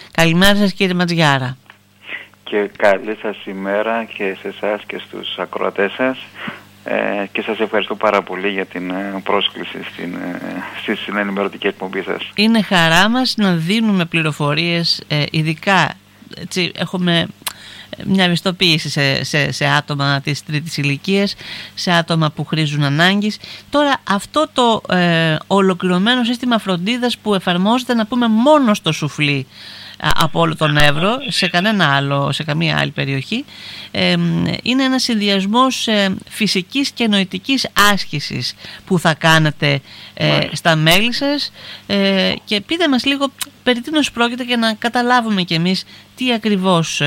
Καλημέρα σας κύριε Ματζιάρα. Και καλή σας ημέρα και σε εσάς και στους ακροατές σας, και σας ευχαριστώ πάρα πολύ για την πρόσκληση στην ενημερωτική εκπομπή σας. Είναι χαρά μας να δίνουμε πληροφορίες, ειδικά έτσι, έχουμε μια ευαισθητοποίηση σε άτομα της τρίτης ηλικίας, σε άτομα που χρήζουν ανάγκης. Τώρα αυτό το ολοκληρωμένο σύστημα φροντίδας που εφαρμόζεται, να πούμε, μόνο στο Σουφλί από όλο τον Εύρο, σε καμία άλλη περιοχή, είναι ένας συνδυασμός φυσικής και νοητικής άσκησης που θα κάνετε στα μέλη σας, και πείτε μας λίγο περί τίνος πρόκειται και να καταλάβουμε κι εμείς τι ακριβώς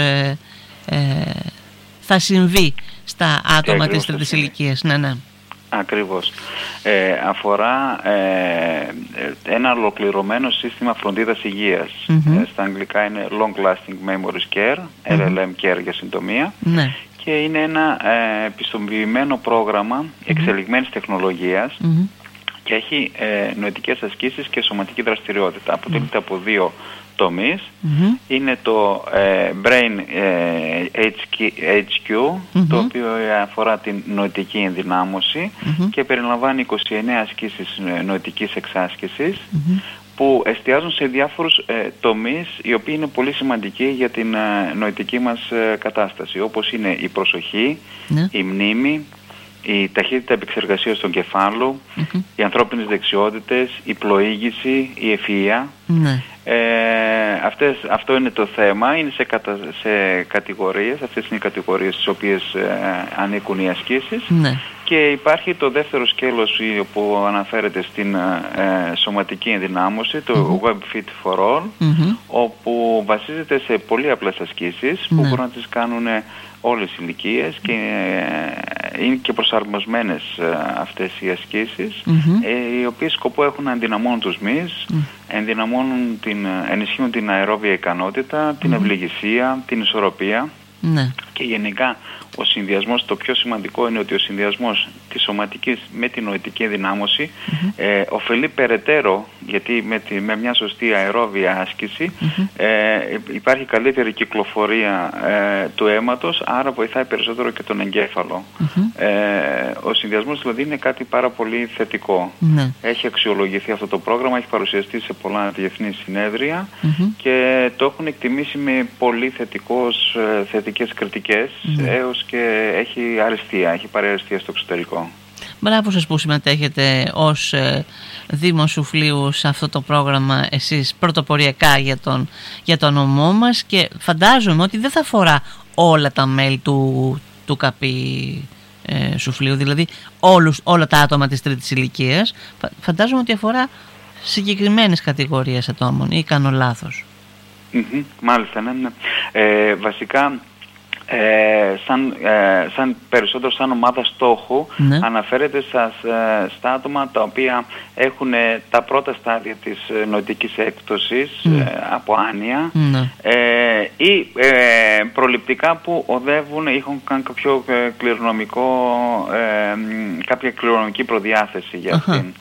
θα συμβεί στα άτομα της τρίτης ηλικίας. Ναι. Ακριβώς. Αφορά ένα ολοκληρωμένο σύστημα φροντίδας υγείας. Στα αγγλικά είναι Long Lasting Memory Care, LLM Care για συντομία. Και είναι ένα επιστοποιημένο πρόγραμμα εξελιγμένης τεχνολογίας και έχει νοητικές ασκήσεις και σωματική δραστηριότητα. Αποτελείται από δύο τομείς. Είναι το Brain HQ, το οποίο αφορά την νοητική ενδυνάμωση και περιλαμβάνει 29 ασκήσεις νοητικής εξάσκησης που εστιάζουν σε διάφορους τομείς οι οποίοι είναι πολύ σημαντικοί για την νοητική μας κατάσταση, όπως είναι η προσοχή, η μνήμη, η ταχύτητα επεξεργασίας του εγκεφάλου, οι ανθρώπινες δεξιότητες, η πλοήγηση, η ευφυΐα. Αυτό είναι το θέμα, είναι σε κατηγορίες, αυτές είναι οι κατηγορίες στις οποίες ανήκουν οι ασκήσεις. Και υπάρχει το δεύτερο σκέλος που αναφέρεται στην σωματική ενδυνάμωση, το Web Fit for All, όπου βασίζεται σε πολύ απλές ασκήσεις που μπορούν να τις κάνουν όλες οι ηλικίες και είναι και προσαρμοσμένες αυτές οι ασκήσεις, οι οποίες σκοπό έχουν να ενδυναμώνουν τους μυς, ενισχύουν την αερόβια ικανότητα, την ευληγησία, την ισορροπία. Και γενικά ο συνδυασμός, το πιο σημαντικό είναι ότι ο συνδυασμός της σωματικής με την νοητική ενδυνάμωση ωφελεί περαιτέρω, γιατί με μια σωστή αερόβια άσκηση υπάρχει καλύτερη κυκλοφορία του αίματος, άρα βοηθάει περισσότερο και τον εγκέφαλο. Ο συνδυασμός δηλαδή είναι κάτι πάρα πολύ θετικό. Έχει αξιολογηθεί αυτό το πρόγραμμα, έχει παρουσιαστεί σε πολλά διεθνή συνέδρια και το έχουν εκτιμήσει με πολύ θετικές κριτικές, έως και έχει πάρει αριστεία στο εξωτερικό. Μπράβο σας που συμμετέχετε ως Δήμο Σουφλίου σε αυτό το πρόγραμμα, εσείς πρωτοποριακά για τον νομό μας, και φαντάζομαι ότι δεν θα αφορά όλα τα μέλη του ΚΑΠΗ Σουφλίου, δηλαδή όλα τα άτομα της τρίτης ηλικίας. Φαντάζομαι ότι αφορά συγκεκριμένες κατηγορίες ατόμων, ή κάνω λάθος? Μάλιστα, ναι. Βασικά περισσότερο σαν ομάδα στόχου αναφέρεται στα άτομα τα οποία έχουν τα πρώτα στάδια της νοητικής έκπτωσης από άνοια ή προληπτικά που οδεύουν ή έχουν κάνει κάποια κληρονομική προδιάθεση για αυτήν.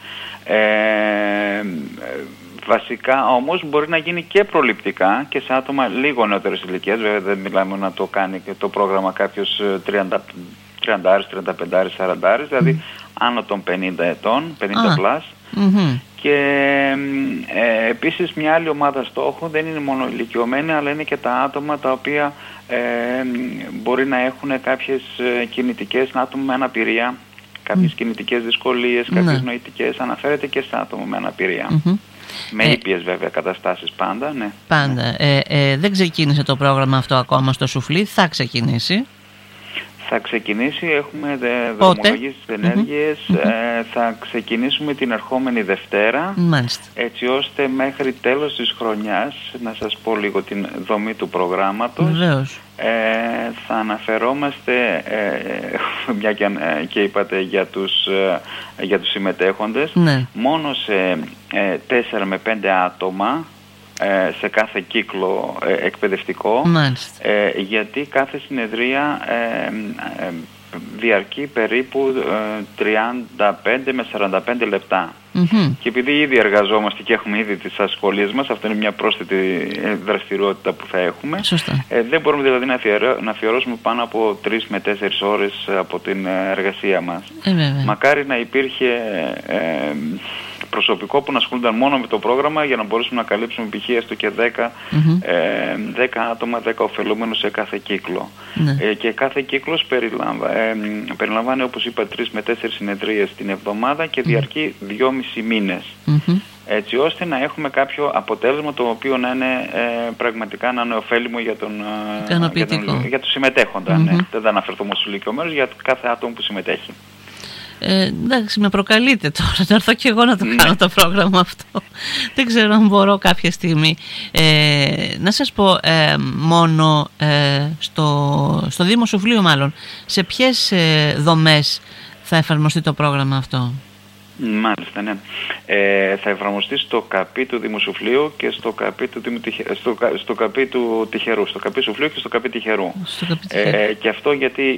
Βασικά όμως μπορεί να γίνει και προληπτικά και σε άτομα λίγο νεότερης ηλικίας. Βέβαια δεν μιλάμε να το κάνει και το πρόγραμμα κάποιος 30, 35, 40, δηλαδή άνω των 50 ετών, 50 plus. Και επίσης μια άλλη ομάδα στόχου δεν είναι μόνο ηλικιωμένοι, αλλά είναι και τα άτομα τα οποία μπορεί να έχουν κάποιες κινητικές, άτομα με αναπηρία, κάποιες κινητικές δυσκολίες, κάποιες νοητικές, αναφέρεται και σε άτομα με αναπηρία. Με ήπιες βέβαια καταστάσεις πάντα, ναι. Πάντα. Δεν ξεκίνησε το πρόγραμμα αυτό ακόμα στο Σουφλί, θα ξεκινήσει. Θα ξεκινήσει, έχουμε δρομολογήσει τις ενέργειες, θα ξεκινήσουμε την ερχόμενη Δευτέρα, έτσι ώστε μέχρι τέλος της χρονιάς, να σας πω λίγο την δομή του προγράμματος, θα αναφερόμαστε, μια και είπατε για τους συμμετέχοντες, μόνο σε 4 με 5 άτομα, σε κάθε κύκλο εκπαιδευτικό, γιατί κάθε συνεδρία διαρκεί περίπου 35 με 45 λεπτά. Και επειδή ήδη εργαζόμαστε και έχουμε ήδη τις ασχολίες μας, αυτό είναι μια πρόσθετη δραστηριότητα που θα έχουμε. Δεν μπορούμε δηλαδή να αφιερώσουμε πάνω από 3 με 4 ώρες από την εργασία μας. Μακάρι να υπήρχε προσωπικό που να ασχολούνταν μόνο με το πρόγραμμα για να μπορέσουμε να καλύψουμε π.χ. έστω και 10 άτομα, 10 ωφελούμενους σε κάθε κύκλο. Και κάθε κύκλος περιλαμβάνει, όπως είπα, 3 με 4 συνεδρίες την εβδομάδα και διαρκεί 2,5 μήνες. Έτσι ώστε να έχουμε κάποιο αποτέλεσμα το οποίο να είναι πραγματικά να είναι ωφέλιμο για τον συμμετέχοντα. Δεν θα αναφερθώ όμως στους ηλικιωμένους, για κάθε άτομο που συμμετέχει. Εντάξει, με προκαλείτε τώρα να έρθω και εγώ να το κάνω το πρόγραμμα αυτό. Δεν ξέρω αν μπορώ κάποια στιγμή. Να σας πω, μόνο στο Δήμο Σουφλίου μάλλον, σε ποιες δομές θα εφαρμοστεί το πρόγραμμα αυτό? Μάλιστα, ναι. Θα εφαρμοστεί στο ΚΑΠΗ του Δήμου Σουφλίου και στο ΚΑΠΗ του ΚΑΠΗ του Τυχερού, στο ΚΑΠΗ Σουφλίου και στο ΚΑΠΗ Τυχερού. Και αυτό γιατί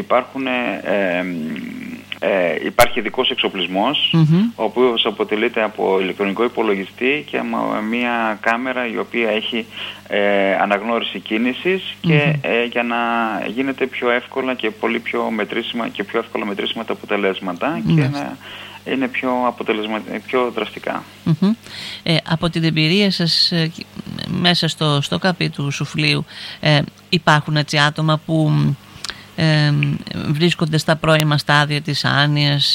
υπάρχει ειδικός εξοπλισμός, ο οποίος αποτελείται από ηλεκτρονικό υπολογιστή και μια κάμερα η οποία έχει αναγνώριση κίνησης και για να γίνεται πιο εύκολα και πολύ πιο μετρήσιμα και πιο εύκολα μετρήσιμα τα αποτελέσματα και να είναι πιο δραστικά. Από την εμπειρία σας μέσα στο ΚΑΠΗ του Σουφλίου υπάρχουν έτσι άτομα που βρίσκονται στα πρώιμα στάδια της άνοιας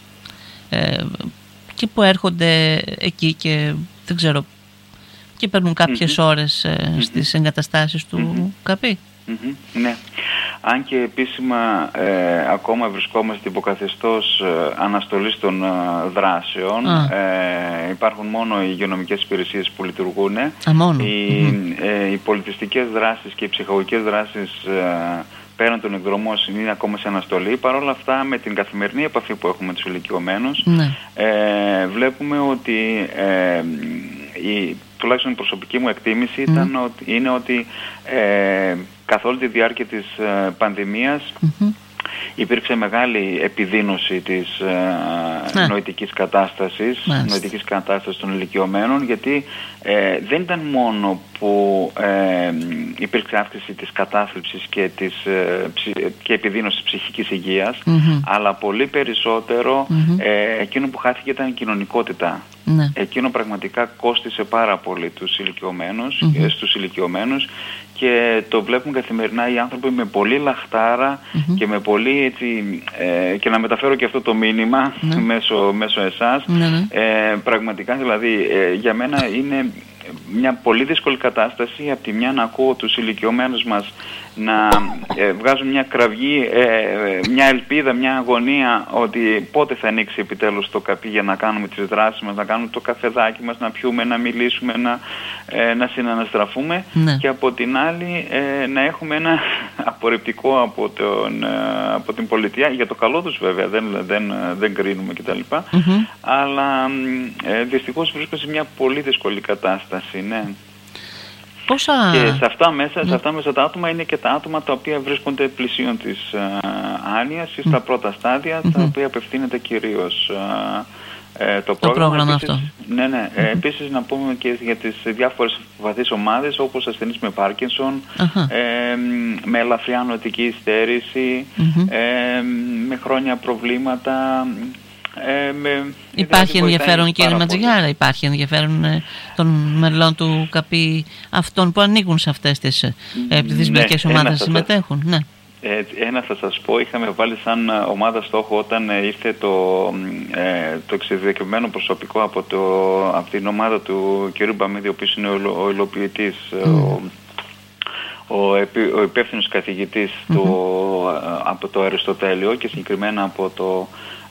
και που έρχονται εκεί και δεν ξέρω και παίρνουν κάποιες ώρες στις εγκαταστάσεις του ΚΑΠΗ? Ναι. Αν και επίσημα ακόμα βρισκόμαστε υποκαθεστώς αναστολής των δράσεων, υπάρχουν μόνο οι υγειονομικές υπηρεσίες που λειτουργούν. Οι πολιτιστικές δράσεις και οι ψυχαγωγικές δράσεις πέραν των εκδρομών είναι ακόμα σε αναστολή. Παρ' όλα αυτά, με την καθημερινή επαφή που έχουμε με τους ηλικιωμένους, βλέπουμε ότι τουλάχιστον η προσωπική μου εκτίμηση είναι ότι καθ' όλη τη διάρκεια της πανδημίας υπήρξε μεγάλη επιδείνωση της νοητικής κατάστασης των ηλικιωμένων, γιατί δεν ήταν μόνο που υπήρξε αύξηση της κατάθλιψης και επιδείνωση της ψυχικής υγείας, αλλά πολύ περισσότερο εκείνο που χάθηκε ήταν η κοινωνικότητα. Εκείνο πραγματικά κόστισε πάρα πολύ τους ηλικιωμένους, στους ηλικιωμένους, και το βλέπουν καθημερινά οι άνθρωποι με πολύ λαχτάρα και με πολύ έτσι, και να μεταφέρω και αυτό το μήνυμα μέσω εσάς. Πραγματικά δηλαδή για μένα είναι μια πολύ δύσκολη κατάσταση από τη μια να ακούω τους ηλικιωμένους μας να βγάζουν μια κραυγή, μια ελπίδα, μια αγωνία ότι πότε θα ανοίξει επιτέλους το ΚΑΠΗ για να κάνουμε τις δράσεις μας, να κάνουμε το καφεδάκι μας, να πιούμε, να μιλήσουμε, να συναναστραφούμε, και από την άλλη να έχουμε ένα απορριπτικό από την πολιτεία, για το καλό τους βέβαια, δεν κρίνουμε κτλ. Αλλά δυστυχώς βρίσκονται σε μια πολύ δύσκολη κατάσταση, ναι. Και σε αυτά μέσα τα άτομα είναι και τα άτομα τα οποία βρίσκονται πλησίον της άνοιας ή στα πρώτα στάδια, τα οποία απευθύνεται κυρίως το πρόγραμμα αυτό. Ναι. Επίσης να πούμε και για τις διάφορες βαθείς ομάδες, όπως ασθενείς με Πάρκινσον, με ελαφριά νοητική υστέρηση, με χρόνια προβλήματα. Υπάρχει ενδιαφέρον, κύριε Ματζηγιάρα, υπάρχει ενδιαφέρον των μελών του ΚΑΠΗ αυτών που ανήκουν σε αυτές τις πληθυσμιακές ομάδες να συμμετέχουν? Ένα θα σας πω, είχαμε βάλει σαν ομάδα στόχο όταν ήρθε το εξειδικευμένο προσωπικό από την ομάδα του κ. Μπαμίδη, ο οποίος είναι ο υλοποιητής, ο υπεύθυνος καθηγητής από το Αριστοτέλειο, και συγκεκριμένα από το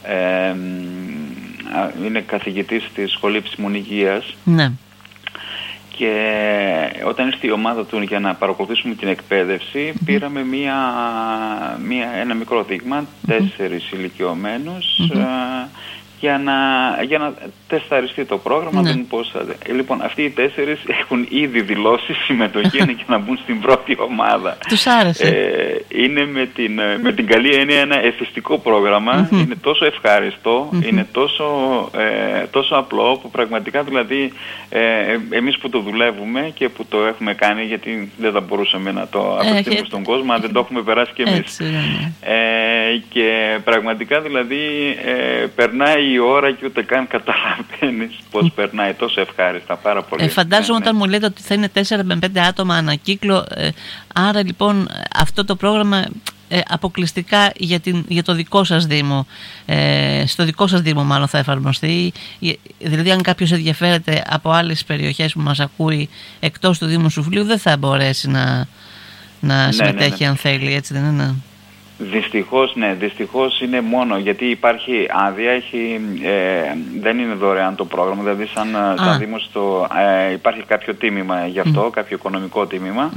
είναι καθηγητής στη Σχολή Επιστημονικής. Και όταν ήρθε η ομάδα του για να παρακολουθήσουμε την εκπαίδευση, πήραμε ένα μικρό δείγμα, 4 ηλικιωμένους, για να τεσταριστεί το πρόγραμμα. Ναι. Λοιπόν, αυτοί οι 4 έχουν ήδη δηλώσει συμμετοχή και να μπουν στην πρώτη ομάδα. Τους άρεσε. Είναι με την καλή έννοια ένα εθιστικό πρόγραμμα. Είναι τόσο ευχάριστο, είναι τόσο απλό, που πραγματικά δηλαδή εμείς που το δουλεύουμε και που το έχουμε κάνει, γιατί δεν θα μπορούσαμε να το απευθύνουμε στον κόσμο αν δεν το έχουμε περάσει κι εμείς. Και πραγματικά δηλαδή περνάει η ώρα και ούτε καν καταλαβαίνεις πώς περνάει, τόσο ευχάριστα, πάρα πολύ. Φαντάζομαι όταν μου λέτε ότι θα είναι 4 με 5 άτομα ανά κύκλο, άρα λοιπόν αυτό το πρόγραμμα αποκλειστικά για το δικό σας Δήμο, στο δικό σας Δήμο μάλλον θα εφαρμοστεί, δηλαδή αν κάποιος ενδιαφέρεται από άλλες περιοχές που μας ακούει εκτός του Δήμου Σουφλίου δεν θα μπορέσει να συμμετέχει αν θέλει, έτσι δεν είναι? Δυστυχώς είναι μόνο γιατί υπάρχει άδεια, δεν είναι δωρεάν το πρόγραμμα, δηλαδή σαν Δήμος υπάρχει κάποιο τίμημα γι' αυτό, κάποιο οικονομικό τίμημα,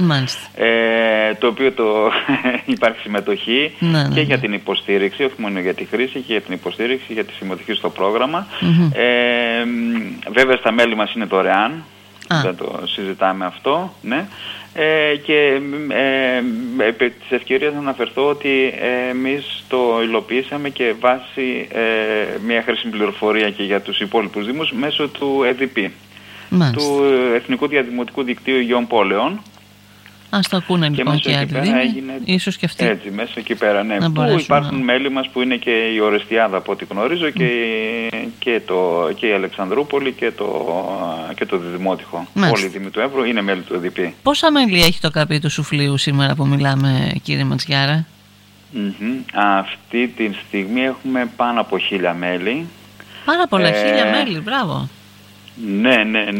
το οποίο υπάρχει συμμετοχή και για την υποστήριξη, όχι μόνο για τη χρήση, και για την υποστήριξη, για τη συμμετοχή στο πρόγραμμα. Βέβαια στα μέλη μας είναι δωρεάν, δεν το συζητάμε αυτό, ναι. Και επί της ευκαιρίας να αναφερθώ ότι εμείς το υλοποιήσαμε και βάσει μια χρήσιμη πληροφορία και για τους υπόλοιπους δήμους μέσω του ΕΔΠ, του Εθνικού Διαδημοτικού Δικτύου Υγιών Πόλεων. Ας το ακούνε λοιπόν και άλλοι δήμοι, ίσως και αυτοί. Έτσι, μέσα εκεί πέρα, ναι. Που υπάρχουν μέλη μας που είναι και η Ορεστιάδα από ό,τι γνωρίζω και η Αλεξανδρούπολη και το Διδημότυχο. Όλοι οι δήμοι του Εύρου είναι μέλη του ΕΔΠ. Πόσα μέλη έχει το ΚΑΠ του Σουφλίου σήμερα που μιλάμε, κύριε Ματζιάρα? Αυτή τη στιγμή έχουμε πάνω από 1.000 μέλη. Πάρα πολλά, 1.000 μέλη, μπράβο. Ναι.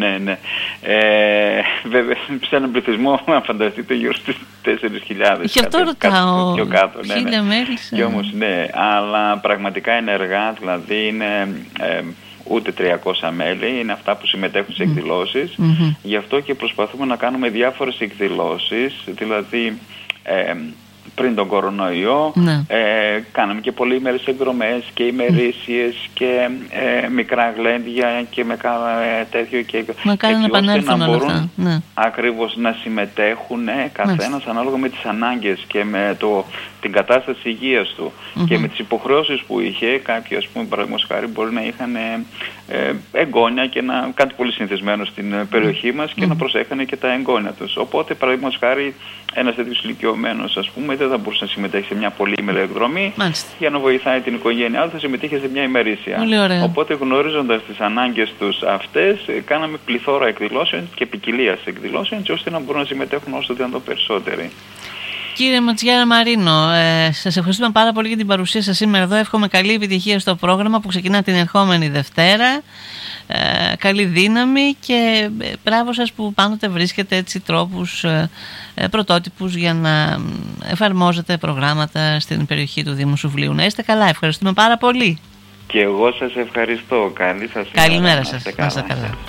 Βέβαια, σε έναν πληθυσμό, αν φανταστείτε, γύρω στις 4.000. Και αυτό ρωτάω. Πιο κάτω, 1.000 μέλη. Και όμως, ναι, αλλά πραγματικά ενεργά, δηλαδή είναι ούτε 300 μέλη, είναι αυτά που συμμετέχουν σε εκδηλώσεις. Γι' αυτό και προσπαθούμε να κάνουμε διάφορες εκδηλώσεις, δηλαδή πριν τον κορονοϊό, κάναμε και πολύμερες εκδρομές και ημερήσιες και μικρά γλέντια και με τέτοιο, και έτσι ώστε να μπορούν ακριβώς να συμμετέχουν καθένας ανάλογα με τις ανάγκες και με την κατάσταση υγείας του και με τις υποχρεώσεις που είχε. Κάποιοι, ας πούμε, παραδείγματος χάρη, μπορεί να είχαν εγγόνια και κάτι πολύ συνηθισμένο στην περιοχή μας και να προσέχανε και τα εγγόνια τους. Οπότε, παραδείγματος χάρη, ένας τέτοιος ηλικιωμένος, ας πούμε, δεν θα μπορούσε να συμμετέχει σε μια πολύμερη εκδρομή για να βοηθάει την οικογένειά, αλλά θα συμμετείχε σε μια ημερήσια. Οπότε, γνωρίζοντας τις ανάγκες τους αυτές, κάναμε πληθώρα εκδηλώσεων και ποικιλία εκδηλώσεων, έτσι ώστε να μπορούν να συμμετέχουν όσο δυνατόν περισσότεροι. Κύριε Ματζιάρα Μαρίνο, σας ευχαριστούμε πάρα πολύ για την παρουσία σας σήμερα εδώ. Εύχομαι καλή επιτυχία στο πρόγραμμα που ξεκινά την ερχόμενη Δευτέρα. Καλή δύναμη και μπράβο σας που πάντοτε βρίσκετε έτσι τρόπους πρωτότυπους για να εφαρμόζετε προγράμματα στην περιοχή του Δήμου Σουφλίου. Να είστε καλά, ευχαριστούμε πάρα πολύ. Και εγώ σας ευχαριστώ. Καλή σας ημέρα. Καλημέρα σας. Να είστε καλά.